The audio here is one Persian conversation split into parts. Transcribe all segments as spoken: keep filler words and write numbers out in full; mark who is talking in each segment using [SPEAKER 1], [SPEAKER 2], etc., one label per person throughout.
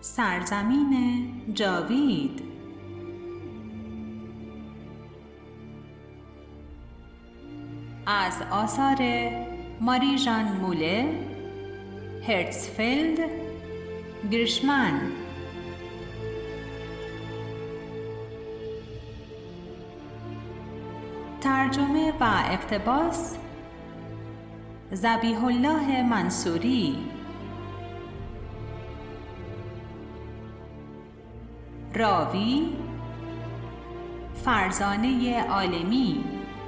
[SPEAKER 1] سرزمین جاوید. از آثار ماری ژان موله، هرتزفلد، گریشمن. ترجمه و اقتباس ذبیح الله منصوری. راوی فرزانه عالمی.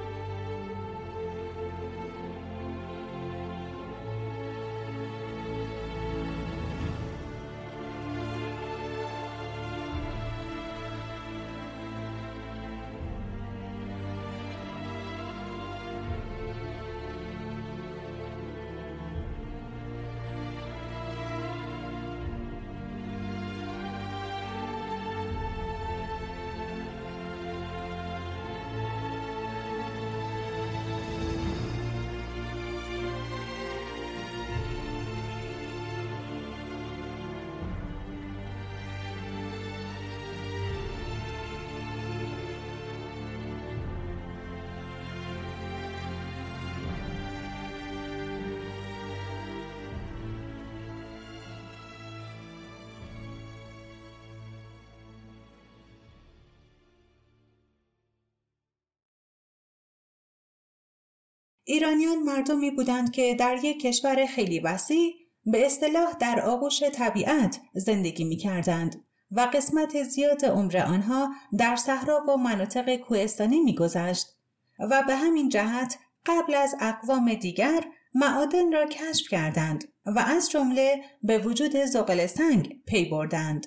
[SPEAKER 2] ایرانیان مردمی بودند که در یک کشور خیلی وسیع به اصطلاح در آغوش طبیعت زندگی می کردند و قسمت زیاد عمر آنها در صحرا و مناطق کوهستانی می گذشت و به همین جهت قبل از اقوام دیگر معادن را کشف کردند و از جمله به وجود زغال سنگ پی بردند.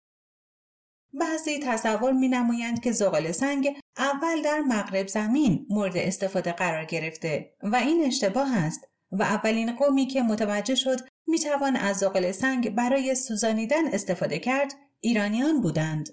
[SPEAKER 2] بعضی تصور می نمایند که زغال سنگ اول در مغرب زمین مورد استفاده قرار گرفته و این اشتباه است و اولین قومی که متوجه شد می توان از زغال سنگ برای سوزانیدن استفاده کرد ایرانیان بودند.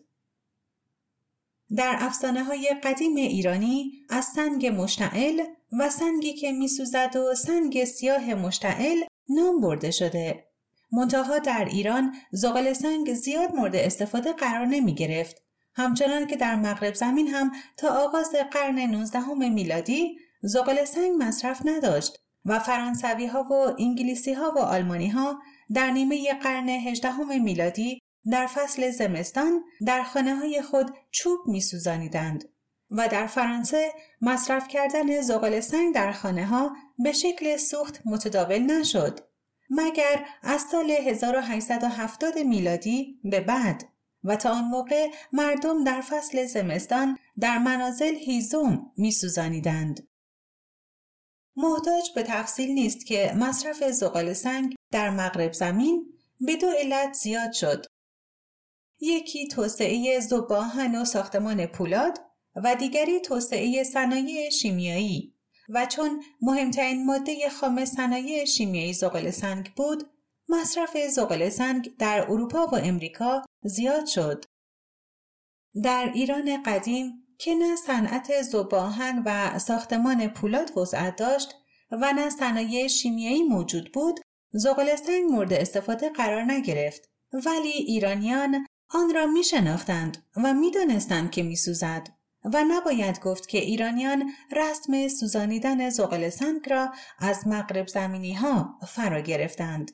[SPEAKER 2] در افسانه های قدیم ایرانی از سنگ مشتعل و سنگی که می سوزد و سنگ سیاه مشتعل نام برده شده. منتها در ایران زغال سنگ زیاد مورد استفاده قرار نمی گرفت. همچنان که در مغرب زمین هم تا آغاز قرن نوزدهم میلادی زغال سنگ مصرف نداشت و فرانسوی ها و انگلیسی ها و آلمانی ها در نیمه قرن هجدهم میلادی در فصل زمستان در خانه های خود چوب می سوزانیدند و در فرانسه مصرف کردن زغال سنگ در خانه ها به شکل سوخت متداول نشد مگر از سال هزار و هشتصد و هفتاد میلادی به بعد و تا آن موقع مردم در فصل زمستان در منازل هیزم می سوزانیدند. محتاج به تفصیل نیست که مصرف زغال سنگ در مغرب زمین به دو علت زیاد شد. یکی توسعه ذوب‌آهن و ساختمان پولاد و دیگری توسعه صنایع شیمیایی و چون مهمترین ماده خام صنایع شیمیایی زغال سنگ بود، مصرف زغال سنگ در اروپا و امریکا زیاد شد. در ایران قدیم که نه صنعت ذوب‌آهن و ساختمان پولاد وسعت داشت و نه صنایع شیمیایی موجود بود، زغال سنگ مورد استفاده قرار نگرفت، ولی ایرانیان آن را می شناختند و می دانستند که می سوزد و نباید گفت که ایرانیان رسم سوزانیدن زغال سنگ را از مغرب زمینی ها فرا گرفتند.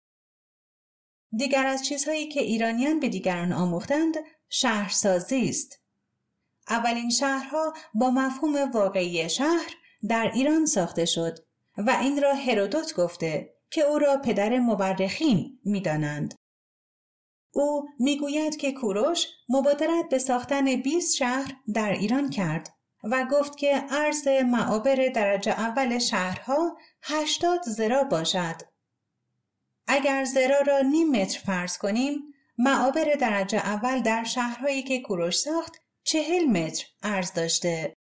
[SPEAKER 2] دیگر از چیزهایی که ایرانیان به دیگران آموختند شهرسازی است. اولین شهرها با مفهوم واقعی شهر در ایران ساخته شد و این را هرودوت گفته که او را پدر مورخین می دانند. او میگوید که کوروش مبادرت به ساختن بیست شهر در ایران کرد و گفت که عرض معابر درجه اول شهرها هشتاد ذراع باشد. اگر ذراع را نیم متر فرض کنیم، معابر درجه اول در شهرهایی که کوروش ساخت چهل متر عرض داشته.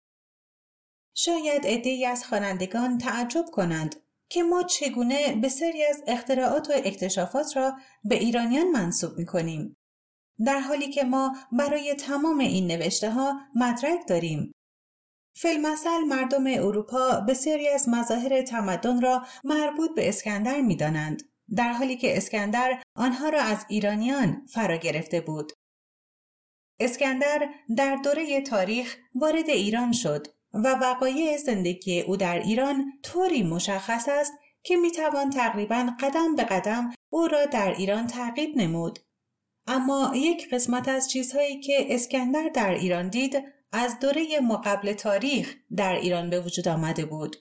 [SPEAKER 2] شاید عده‌ای از خوانندگان تعجب کنند که ما چگونه بسیاری از اختراعات و اکتشافات را به ایرانیان منسوب می‌کنیم، در حالی که ما برای تمام این نوشته ها مدرک داریم. فی‌المثل مردم اروپا بسیاری از مظاهر تمدن را مربوط به اسکندر می‌دانند در حالی که اسکندر آنها را از ایرانیان فرا گرفته بود. اسکندر در دوره تاریخ وارد ایران شد و وقایع زندگی او در ایران طوری مشخص است که میتوان تقریباً قدم به قدم او را در ایران تعقیب نمود. اما یک قسمت از چیزهایی که اسکندر در ایران دید از دوره ماقبل تاریخ در ایران به وجود آمده بود.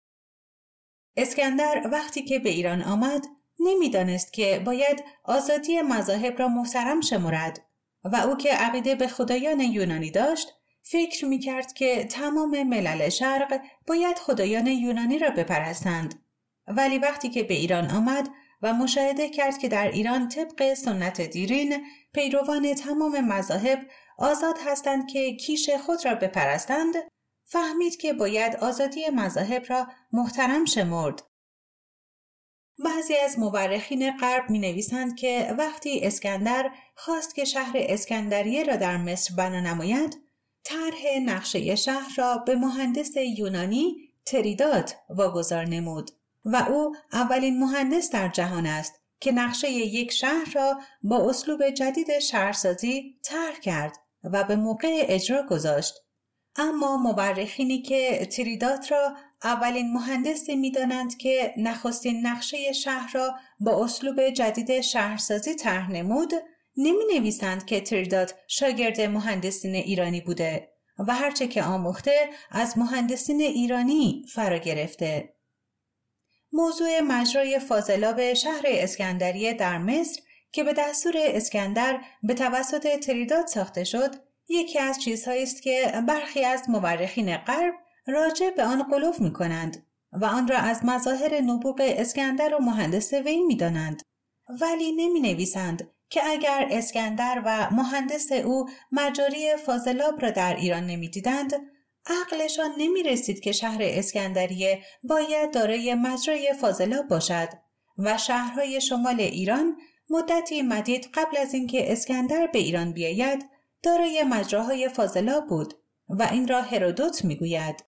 [SPEAKER 2] اسکندر وقتی که به ایران آمد نمیدانست که باید آزادی مذاهب را محترم شمرد و او که عقیده به خدایان یونانی داشت فکر میکرد که تمام ملل شرق باید خدایان یونانی را بپرستند. ولی وقتی که به ایران آمد و مشاهده کرد که در ایران طبق سنت دیرین پیروان تمام مذاهب آزاد هستند که کیش خود را بپرستند، فهمید که باید آزادی مذاهب را محترم شمرد. بعضی از مورخین غرب می نویسند که وقتی اسکندر خواست که شهر اسکندریه را در مصر بنا نماید، طرح نقشه شهر را به مهندس یونانی تریدات واگذار نمود و او اولین مهندس در جهان است که نقشه یک شهر را با اسلوب جدید شهرسازی طرح کرد و به موقع اجرا گذاشت. اما مورخینی که تریدات را اولین مهندسی می‌دانند که نخستین نقشه شهر را با اسلوب جدید شهرسازی طرح نمود، نمی‌نویسند که تریدات شاگرد مهندسین ایرانی بوده و هرچه که آموخته از مهندسین ایرانی فرا گرفته. موضوع مجرای فاضلاب شهر اسکندریه در مصر که به دستور اسکندر به توسط تریدات ساخته شد، یکی از چیزهایی است که برخی از مورخین غرب راجع به آن غلو می‌کنند و آن را از مظاهر نبوغ اسکندر و مهندس وی می‌دانند، ولی نمی‌نویسند که اگر اسکندر و مهندس او مجاری فاضلاب را در ایران نمی‌دیدند، عقلشان نمی‌رسید که شهر اسکندریه باید دارای مجرای فاضلاب باشد و شهرهای شمال ایران مدتی مدید قبل از اینکه اسکندر به ایران بیاید دارای مجراهای فاضلاب بود و این را هرودوت میگوید.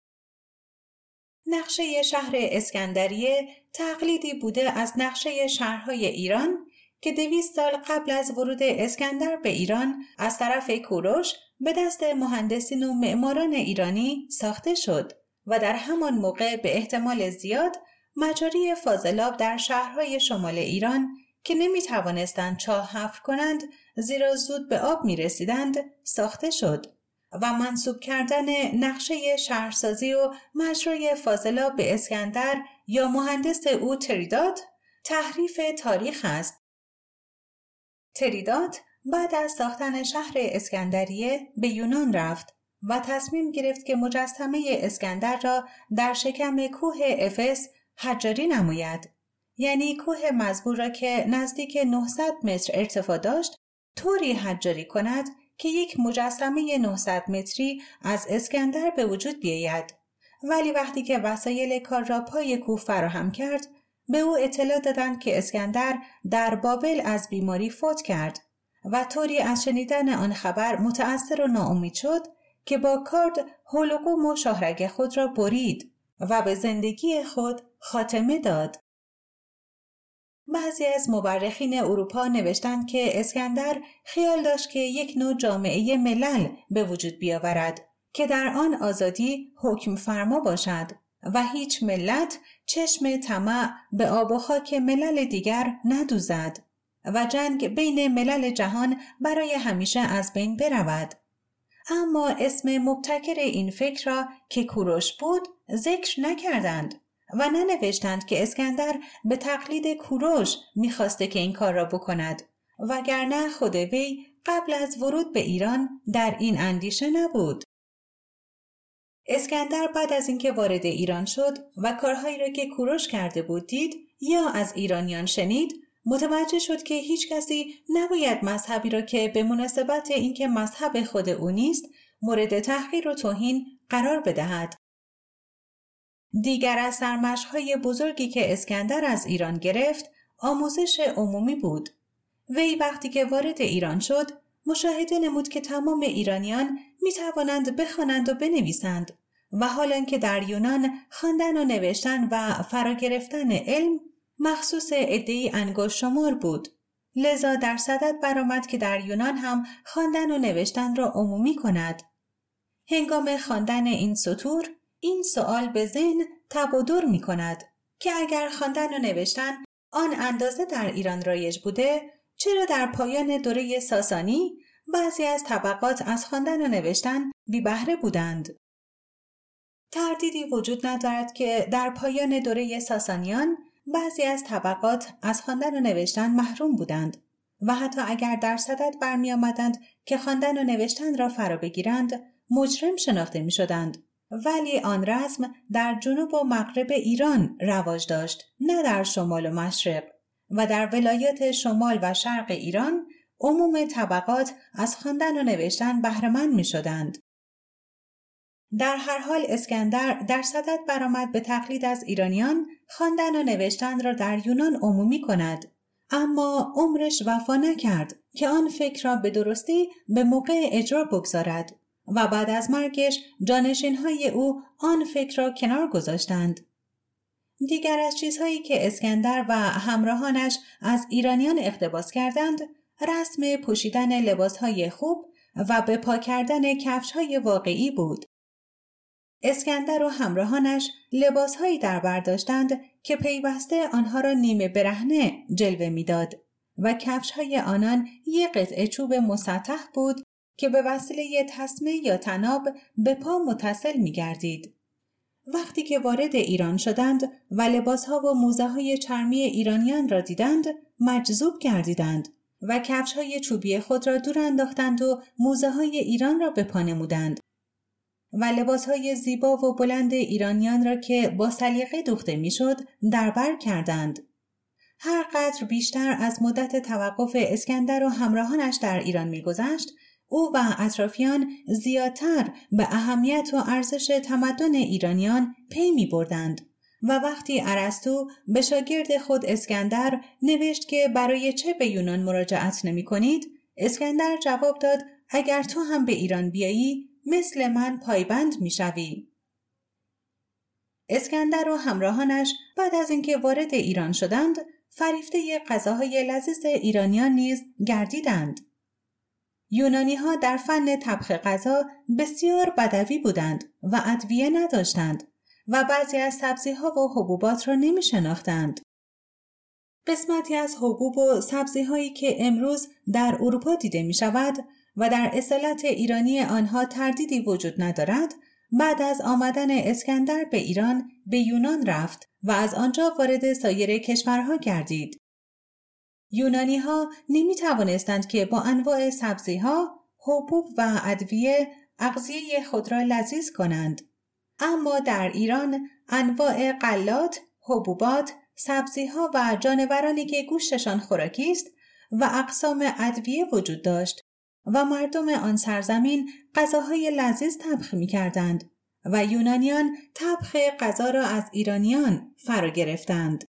[SPEAKER 2] نقشه شهر اسکندریه تقلیدی بوده از نقشه شهرهای ایران که دویست سال قبل از ورود اسکندر به ایران از طرف کوروش به دست مهندسین و معماران ایرانی ساخته شد و در همان موقع به احتمال زیاد مجاری فاضلاب در شهرهای شمال ایران که نمی توانستند چاه حفر کنند زیرا زود به آب می رسیدند ساخته شد و منسوب کردن نقشه شهرسازی و مجرای فاضلاب به اسکندر یا مهندس او تریدات تحریف تاریخ است. تریدات بعد از ساختن شهر اسکندریه به یونان رفت و تصمیم گرفت که مجسمه اسکندر را در شکم کوه افس حجاری نماید، یعنی کوه مزبور را که نزدیک نهصد متر ارتفاع داشت طوری حجاری کند که یک مجسمه نهصد متری از اسکندر به وجود بیاید. ولی وقتی که وسایل کار را پای کوه فراهم کرد، به او اطلاع دادند که اسکندر در بابل از بیماری فوت کرد و طوری از شنیدن آن خبر متأثر و ناامید شد که با کارد حلقوم و شاهرگ خود را برید و به زندگی خود خاتمه داد. بعضی از مورخین اروپا نوشتند که اسکندر خیال داشت که یک نوع جامعه ملل به وجود بیاورد که در آن آزادی حکم فرما باشد و هیچ ملت چشم طمع به آب و خاک ملل دیگر ندوزد و جنگ بین ملل جهان برای همیشه از بین برود. اما اسم مبتکر این فکر را که کوروش بود ذکر نکردند و ننوشتند که اسکندر به تقلید کوروش می‌خواسته که این کار را بکند، وگرنه خود وی قبل از ورود به ایران در این اندیشه نبود. اسکندر بعد از اینکه وارد ایران شد و کارهایی را که کوروش کرده بود دید یا از ایرانیان شنید، متوجه شد که هیچ کسی نباید مذهبی را که به مناسبت اینکه مذهب خود او نیست مورد تحقیر و توهین قرار بدهد. دیگر از سرمشق‌های بزرگی که اسکندر از ایران گرفت آموزش عمومی بود. وی وقتی که وارد ایران شد مشاهده نمود که تمام ایرانیان می توانند بخوانند و بنویسند و حالان که در یونان خواندن و نوشتن و فرا گرفتن علم مخصوص عده‌ای انگشت شمار بود. لذا در صدد برآمد که در یونان هم خواندن و نوشتن را عمومی کند. هنگام خواندن این سطور، این سوال به ذهن تب و دور می کند که اگر خواندن و نوشتن آن اندازه در ایران رایج بوده، چرا در پایان دوره ساسانی بعضی از طبقات از خواندن و نوشتن بی بهره بودند؟ تردیدی وجود ندارد که در پایان دوره ساسانیان بعضی از طبقات از خواندن و نوشتن محروم بودند و حتی اگر در صدد برمی آمدند که خواندن و نوشتن را فرا بگیرند، مجرم شناخته می شدند. ولی آن رسم در جنوب و مغرب ایران رواج داشت، نه در شمال و مشرق، و در ولایات شمال و شرق ایران عموم طبقات از خواندن و نوشتن بهره‌مند می شدند. در هر حال اسکندر در صدد برآمد به تقلید از ایرانیان خواندن و نوشتن را در یونان عمومی کند، اما عمرش وفا نکرد که آن فکر را به درستی به موقع اجرا بگذارد و بعد از مرگش جانشین‌های او آن فکر را کنار گذاشتند. دیگر از چیزهایی که اسکندر و همراهانش از ایرانیان اقتباس کردند، رسم پوشیدن لباسهای خوب و به پا کردن کفش‌های واقعی بود. اسکندر و همراهانش لباسهایی در بر داشتند که پیوسته آنها را نیمه برهنه جلوه می‌داد و کفش‌های آنان یک قطعه چوب مسطح بود که به وسیله تسمه یا طناب به پا متصل می‌گردید. وقتی که وارد ایران شدند و لباسها و موزه‌های چرمی ایرانیان را دیدند، مجذوب گردیدند و کفش‌های چوبی خود را دور انداختند و موزه‌های ایران را به پا نمودند و لباسهای زیبا و بلند ایرانیان را که با سلیقه دوخته میشد در بر کردند. هر قدر بیشتر از مدت توقف اسکندر و همراهانش در ایران میگذشت، او و اطرافیان زیادتر به اهمیت و ارزش تمدن ایرانیان پی می بردند و وقتی ارسطو به شاگرد خود اسکندر نوشت که برای چه به یونان مراجعت نمی کنید، اسکندر جواب داد اگر تو هم به ایران بیایی مثل من پایبند می شوی. اسکندر و همراهانش بعد از اینکه وارد ایران شدند، فریفته غذاهای لذیذ ایرانیان نیز گردیدند. یونانی ها در فن طبخ غذا بسیار بدوی بودند و ادویه نداشتند و بعضی از سبزی ها و حبوبات را نمی شناختند. قسمتی از حبوب و سبزی هایی که امروز در اروپا دیده می شود و در اصالت ایرانی آنها تردیدی وجود ندارد، بعد از آمدن اسکندر به ایران به یونان رفت و از آنجا وارد سایر کشورها گردید. یونانی ها نمی توانستند که با انواع سبزی ها، حبوب و ادویه اغذیه خود را لذیذ کنند. اما در ایران انواع غلات، حبوبات، سبزی ها و جانورانی که گوشتشان خوراکی است و اقسام ادویه وجود داشت و مردم آن سرزمین غذاهای لذیذ طبخ می کردند و یونانیان طبخ غذا را از ایرانیان فرا گرفتند.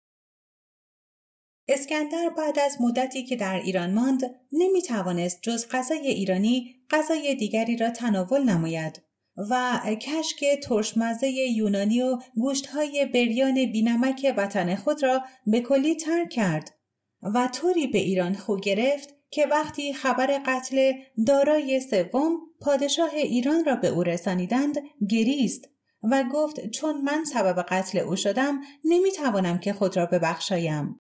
[SPEAKER 2] اسکندر بعد از مدتی که در ایران ماند نمی توانست جز غذای ایرانی غذای دیگری را تناول نماید و کشک ترشمزه یونانی و گوشتهای بریان بینمک وطن خود را به کلی ترک کرد و طوری به ایران خو گرفت که وقتی خبر قتل دارای سوم پادشاه ایران را به او رسانیدند گریست و گفت چون من سبب قتل او شدم نمی توانم که خود را ببخشایم.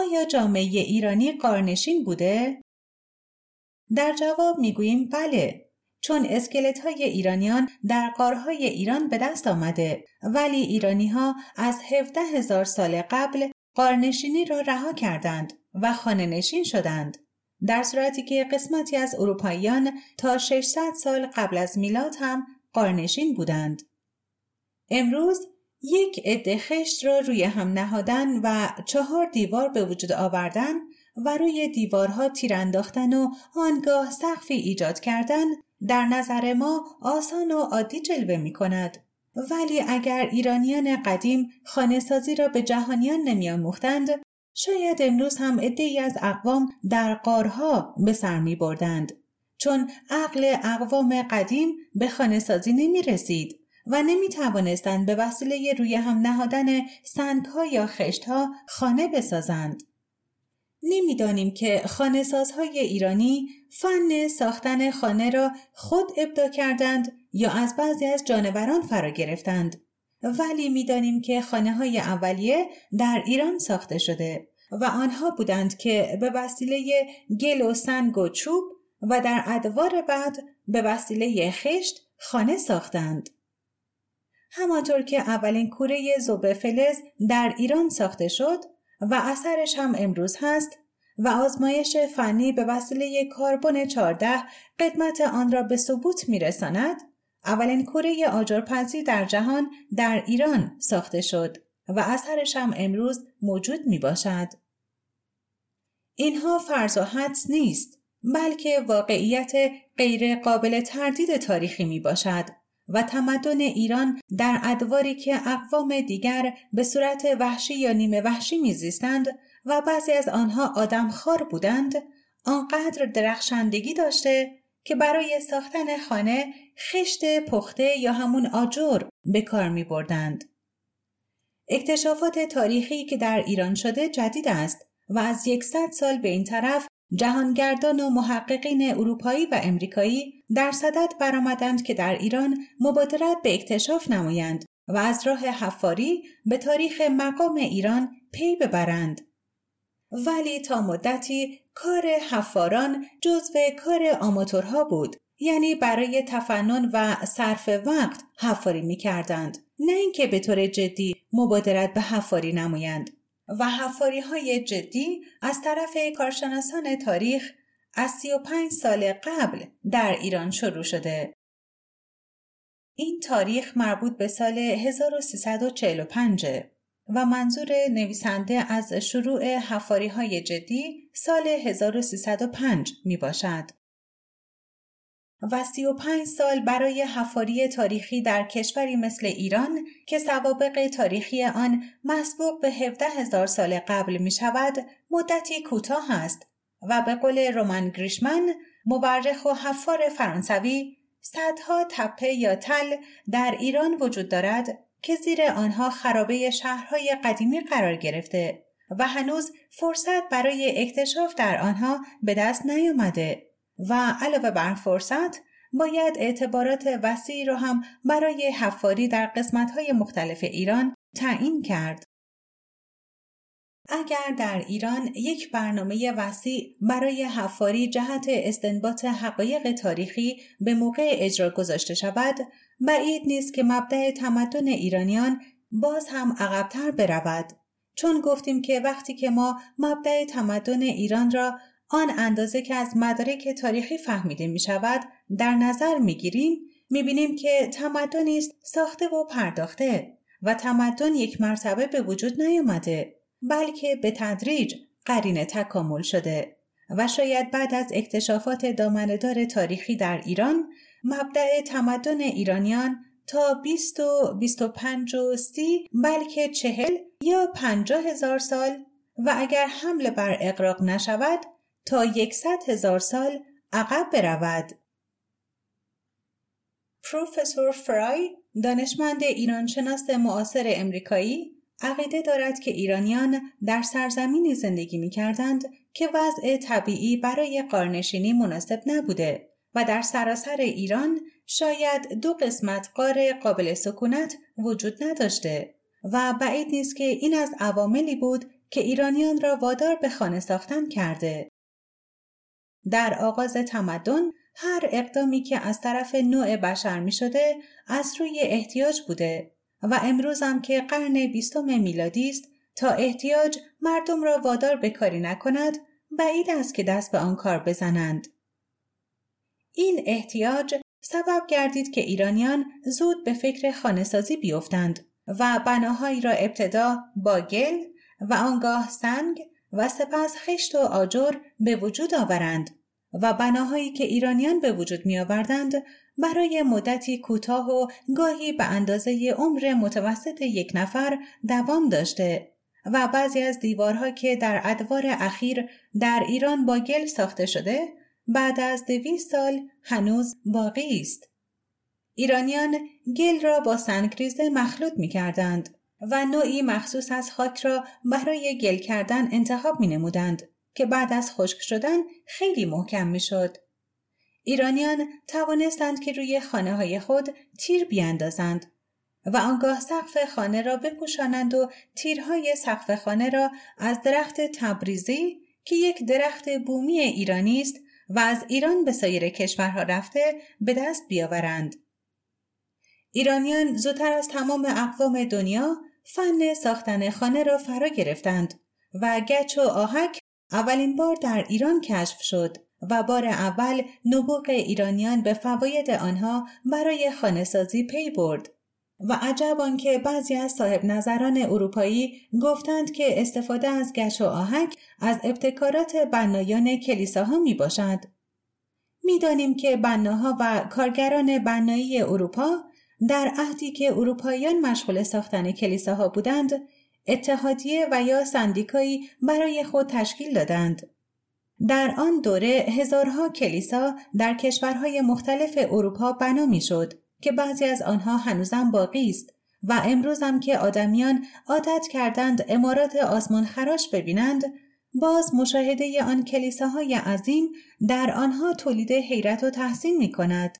[SPEAKER 2] آیا جامعه ایرانی غارنشین بوده؟ در جواب میگوییم بله، چون اسکلت‌های ایرانیان در غارهای ایران به دست آمده، ولی ایرانی‌ها از هفده هزار سال قبل غارنشینی را رها کردند و خانه‌نشین شدند، در صورتی که قسمتی از اروپاییان تا ششصد سال قبل از میلاد هم غارنشین بودند. امروز یک عده خشت را روی هم نهادن و چهار دیوار به وجود آوردن و روی دیوارها تیر انداختن و آنگاه سقفی ایجاد کردن در نظر ما آسان و عادی جلوه می کند. ولی اگر ایرانیان قدیم خانه سازی را به جهانیان نمی آموختند، شاید امروز هم عده‌ای از اقوام در غارها به سر می بردند، چون عقل اقوام قدیم به خانه سازی نمی رسید و نمی توانستند به وسیله روی هم نهادن سنگ‌ها یا خشت‌ها خانه بسازند. نمی‌دانیم که خانه‌سازهای ایرانی فن ساختن خانه را خود ابداع کردند یا از بعضی از جانوران فرا گرفتند، ولی می‌دانیم که خانه‌های اولیه در ایران ساخته شده و آنها بودند که به وسیله گل و سنگ و چوب و در ادوار بعد به وسیله خشت خانه ساختند. همانطور که اولین کوره ذوب فلز در ایران ساخته شد و اثرش هم امروز هست و آزمایش فنی به وسیله کربن چهارده قدمت آن را به ثبوت می‌رساند، اولین کوره آجرپزی در جهان در ایران ساخته شد و اثرش هم امروز موجود میباشد. اینها فرض و حدس نیست، بلکه واقعیت غیر قابل تردید تاریخی میباشد و تمدن ایران در ادواری که اقوام دیگر به صورت وحشی یا نیمه وحشی میزیستند و بعضی از آنها آدمخوار بودند، آنقدر درخشندگی داشته که برای ساختن خانه خشت پخته یا همون آجر به کار می بردند. اکتشافات تاریخی که در ایران شده جدید است و از یکصد سال به این طرف جهانگردان و محققین اروپایی و امریکایی در صدد برآمدند که در ایران مبادرت به اکتشاف نمایند و از راه حفاری به تاریخ مقام ایران پی ببرند. ولی تا مدتی کار حفاران جزو کار آماتورها بود، یعنی برای تفنن و صرف وقت حفاری می کردند، نه اینکه به طور جدی مبادرت به حفاری نمایند. و حفاری های جدی از طرف کارشناسان تاریخ از سی و پنج سال قبل در ایران شروع شده. این تاریخ مربوط به سال هزار و سیصد و چهل و پنج و منظور نویسنده از شروع حفاری های جدی سال هزار و سیصد و پنج می باشد. و سی و پنج سال برای حفاری تاریخی در کشوری مثل ایران که سوابق تاریخی آن مسبوق به هفده هزار سال قبل می شود مدتی کوتاه است و به قول رومن گریشمن، مورخ و حفار فرانسوی، صدها تپه یا تل در ایران وجود دارد که زیر آنها خرابه شهرهای قدیمی قرار گرفته و هنوز فرصت برای اکتشاف در آنها به دست نیامده و علاوه بر فرصت باید اعتبارات وسیعی را هم برای حفاری در قسمت‌های مختلف ایران تعیین کرد. اگر در ایران یک برنامه وسیع برای حفاری جهت استنباط حقایق تاریخی به موقع اجرا گذاشته شود، بعید نیست که مبدأ تمدن ایرانیان باز هم عقب‌تر برود، چون گفتیم که وقتی که ما مبدأ تمدن ایران را آن اندازه که از مدارک تاریخی فهمیده می شود در نظر می گیریم، می بینیم که تمدنی است ساخته و پرداخته و تمدن یک مرتبه به وجود نیامده، بلکه به تدریج قرین تکامل شده و شاید بعد از اکتشافات دامنه‌دار تاریخی در ایران مبدأ تمدن ایرانیان تا بیست و بیست و پنج و سی بلکه چهل یا پنجاه هزار سال و اگر حمله بر اغراق نشود تا یکصد هزار سال عقب برود. پروفسور فرای، دانشمند ایرانشناس معاصر امریکایی، عقیده دارد که ایرانیان در سرزمینی زندگی می‌کردند که وضع طبیعی برای غارنشینی مناسب نبوده و در سراسر ایران شاید دو قسمت غار قابل سکونت وجود نداشته و بعید نیست که این از عواملی بود که ایرانیان را وادار به خانه ساختن کرده. در آغاز تمدن هر اقدامی که از طرف نوع بشر می شده از روی احتیاج بوده و امروز هم که قرن بیستم میلادی است تا احتیاج مردم را وادار به کاری نکند بعید است که دست به آن کار بزنند. این احتیاج سبب گردید که ایرانیان زود به فکر خانه‌سازی بیفتند و بناهایی را ابتدا با گل و آنگاه سنگ و سپس خشت و آجر به وجود آورند و بناهایی که ایرانیان به وجود می آوردند برای مدتی کوتاه و گاهی به اندازه عمر متوسط یک نفر دوام داشته و بعضی از دیوارها که در ادوار اخیر در ایران با گل ساخته شده بعد از دویست سال هنوز باقی است. ایرانیان گل را با سنگریزه مخلوط می کردند و نوعی مخصوص از خاک را برای گل کردن انتخاب می نمودند که بعد از خشک شدن خیلی محکم می شد. ایرانیان توانستند که روی خانه های خود تیر بیاندازند و آنگاه سقف خانه را بپوشانند و تیرهای سقف خانه را از درخت تبریزی که یک درخت بومی ایرانی است و از ایران به سایر کشورها رفته به دست بیاورند. ایرانیان زودتر از تمام اقوام دنیا فن ساختن خانه را فرا گرفتند و گچ و آهک اولین بار در ایران کشف شد و بار اول نبوغ ایرانیان به فواید آنها برای خانه‌سازی پی برد و عجب آنکه بعضی از صاحب نظران اروپایی گفتند که استفاده از گچ و آهک از ابتکارات بنایان کلیساها می باشد. می دانیم که بناها و کارگران بنایی اروپا در عهدی که اروپاییان مشغول ساختن کلیساها بودند اتحادیه و یا سندیکایی برای خود تشکیل دادند. در آن دوره هزارها کلیسا در کشورهای مختلف اروپا بنا می شد که بعضی از آنها هنوزم باقی است و امروز هم که آدمیان عادت کردند عمارات آسمان خراش ببینند باز مشاهده آن کلیساهای عظیم در آنها تولید حیرت و تحسین می کند.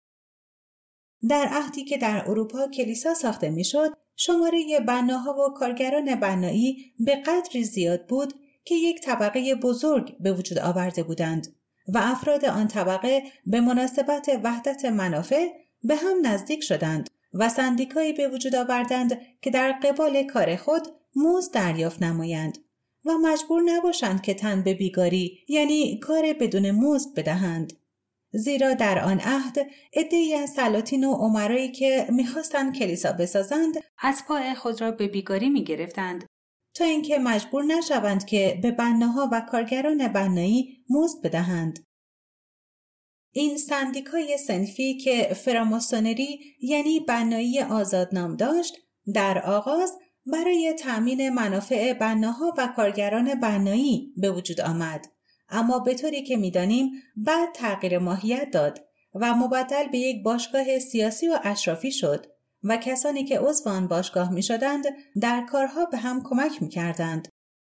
[SPEAKER 2] در عهدی که در اروپا کلیسا ساخته می شد شماره بناها و کارگران بنایی به قدری زیاد بود که یک طبقه بزرگ به وجود آورده بودند و افراد آن طبقه به مناسبت وحدت منافع به هم نزدیک شدند و سندیکایی به وجود آوردند که در قبال کار خود مزد دریافت نمایند و مجبور نباشند که تن به بیگاری یعنی کار بدون مزد بدهند. زیرا در آن عهد عده‌ای از سلاطین و امرایی که می‌خواستند کلیسا بسازند اتباع خود را به بیگاری می‌گرفتند تا اینکه مجبور نشوند که به بناها و کارگران بنایی مزد بدهند. این سندیکای صنفی که فراماسونری یعنی بنایی آزاد نام داشت در آغاز برای تأمین منافع بناها و کارگران بنایی به وجود آمد، اما به طوری که می‌دانیم بعد تغییر ماهیت داد و مبدل به یک باشگاه سیاسی و اشرافی شد و کسانی که عضو آن باشگاه می‌شدند در کارها به هم کمک می‌کردند.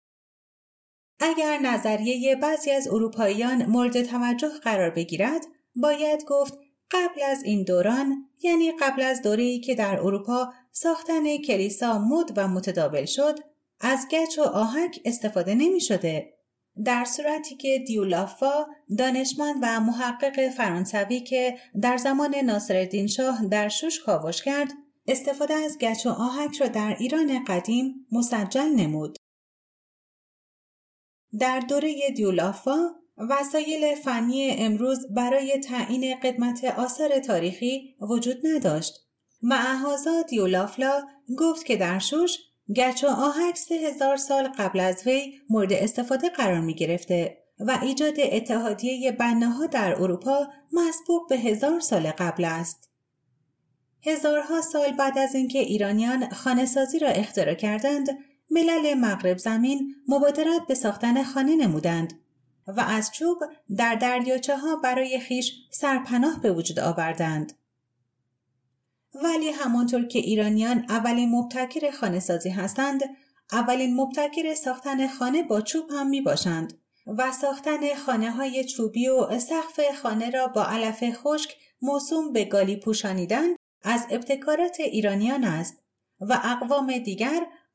[SPEAKER 2] اگر نظریه بعضی از اروپاییان مورد توجه قرار بگیرد، باید گفت قبل از این دوران، یعنی قبل از دوره‌ای که در اروپا ساختن کلیسا مد و متداول شد، از گچ و آهک استفاده نمی شده. در صورتی که دیولافا، دانشمند و محقق فرانسوی که در زمان ناصرالدین شاه در شوش کاوش کرد، استفاده از گچ و آهک را در ایران قدیم مسجل نمود. در دوره دیولافا، وسایل فنی امروز برای تعیین قدمت آثار تاریخی وجود نداشت. معهازا دیولافلا گفت که در شوش گچ و آهک سه هزار سال قبل از وی مورد استفاده قرار می گرفته و ایجاد اتحادیه بناها در اروپا مسبوق به هزار سال قبل است. هزارها سال بعد از اینکه ایرانیان خانه‌سازی را اختراع کردند، ملل مغرب زمین مبادرت به ساختن خانه نمودند و از چوب در دریاچه ها برای خیش سرپناه به وجود آوردند. ولی همانطور که ایرانیان اولین مبتکر خانه سازی هستند، اولین مبتکر ساختن خانه با چوب هم می باشند و ساختن خانه های چوبی و سقف خانه را با علف خشک موسوم به گالی پوشانیدن از ابتکارات ایرانیان است و اقوام دیگر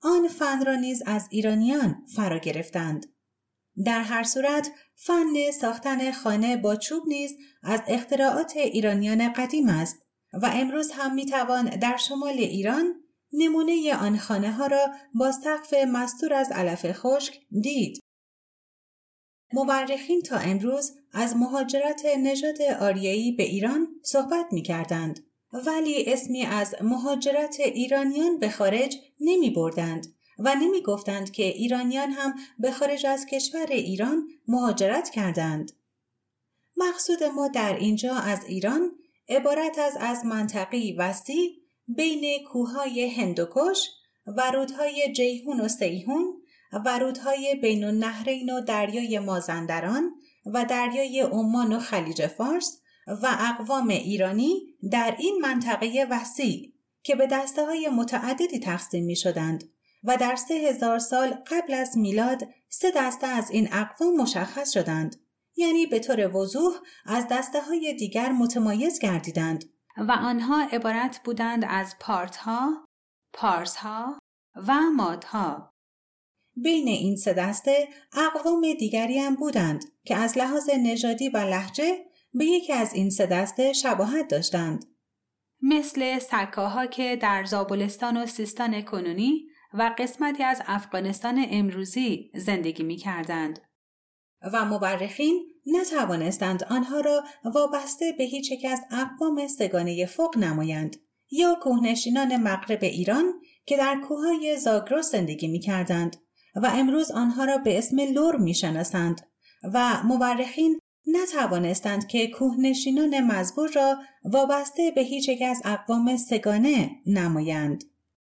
[SPEAKER 2] آن فن را نیز از ایرانیان فرا گرفتند. در هر صورت فن ساختن خانه با چوب نیز از اختراعات ایرانیان قدیم است و امروز هم میتوان در شمال ایران نمونه آن خانه ها را با سقف مستور از علف خشک دید. مورخین تا امروز از مهاجرت نژاد آریایی به ایران صحبت می کردند، ولی اسمی از مهاجرت ایرانیان به خارج نمی بردند و نمی گفتند که ایرانیان هم به خارج از کشور ایران مهاجرت کردند. مقصود ما در اینجا از ایران عبارت از از منطقی وسیع بین کوههای هندوکش و رودهای جیهون و سیهون و رودهای بین النهرین و دریای مازندران و دریای عمان و خلیج فارس و اقوام ایرانی در این منطقه وسیع که به دسته‌های متعددی تقسیم می شدند و در سه هزار سال قبل از میلاد سه دسته از این اقوام مشخص شدند، یعنی به طور وضوح از دسته‌های دیگر متمایز گردیدند
[SPEAKER 1] و آنها عبارت بودند از پارتها، پارسها و مادها.
[SPEAKER 2] بین این سه دسته اقوام دیگری هم بودند که از لحاظ نژادی و لهجه به یکی از این سه دسته شباهت داشتند،
[SPEAKER 1] مثل سکاها که در زابلستان و سیستان کنونی و قسمتی از افغانستان امروزی زندگی می کردند.
[SPEAKER 2] و مورخین نتوانستند آنها را وابسته به هیچ یک از اقوام سگانه فوق نمایند یا کوهنشینان مغرب ایران که در کوههای زاگرس زندگی می کردند و امروز آنها را به اسم لور می شناسند و مورخین نتوانستند که کوهنشینان مزبور را وابسته به هیچ یک از اقوام سگانه نمایند.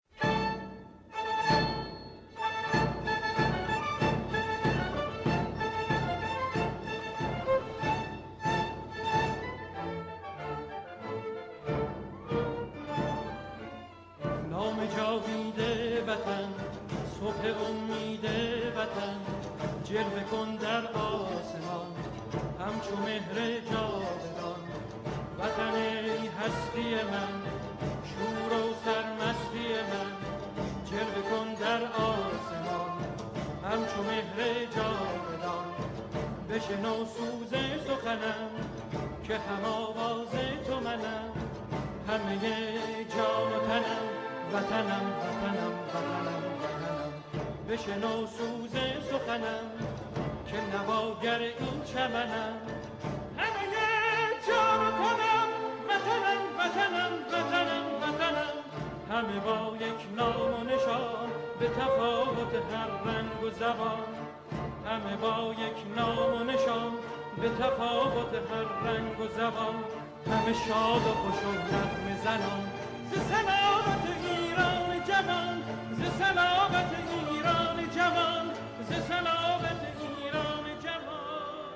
[SPEAKER 3] نام جاوید وطن، صبح امید وطن، جلوه کن در آسمان همچو مهر جاودان. وطن ای هستی من، شور و سرمستی من، جلوه کن در آسمان همچو مهر جاودان. بشنو سوز سخنم که هم آواز تو منم، همه جان و تنم وطنم وطنم وطنم وطنم. بشنو سوز سخنم که نواگر این چمنم، همه جان و تنم وطنم وطنم وطنم وطنم. همه با یک نام و نشان به تفاوت هر رنگ و زبان، همه با یک نام و نشان به تفاوت هر رنگ و زبان. همه شاد و خوش و نغمه زنان ز سلامت ایران جوان، ز سلامت ایران جوان، ز سلامت ایران جوان.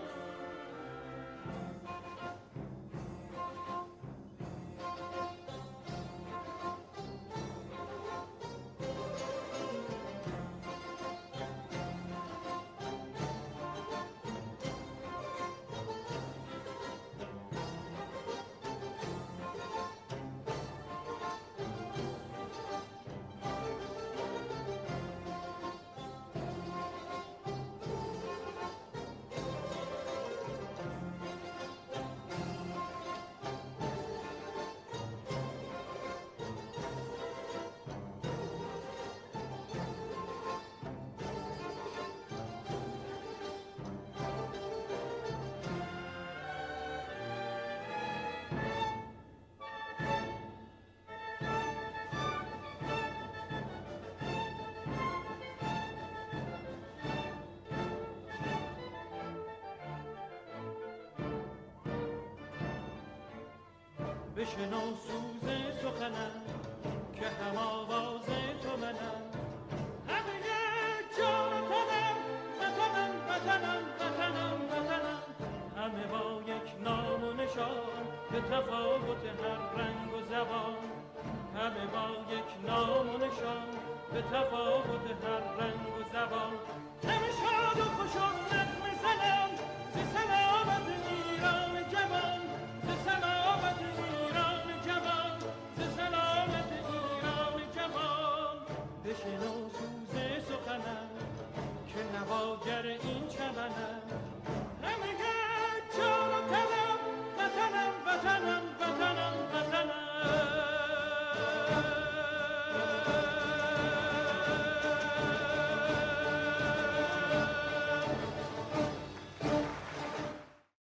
[SPEAKER 3] بشنو سوز سخنم که هم آواز تو منم، همه جان و تنم وطنم وطنم وطنم وطنم. همه با یک نام و نشان به تفاوت هر رنگ و زبان، همه با یک نام و نشان به تفاوت هر رنگ و زبان. همه شاد و خوش و نغمه زنم ز سلامت ایران جوان، ز سلامت ایران جوان، ز سلامت ایران جوان. بشنو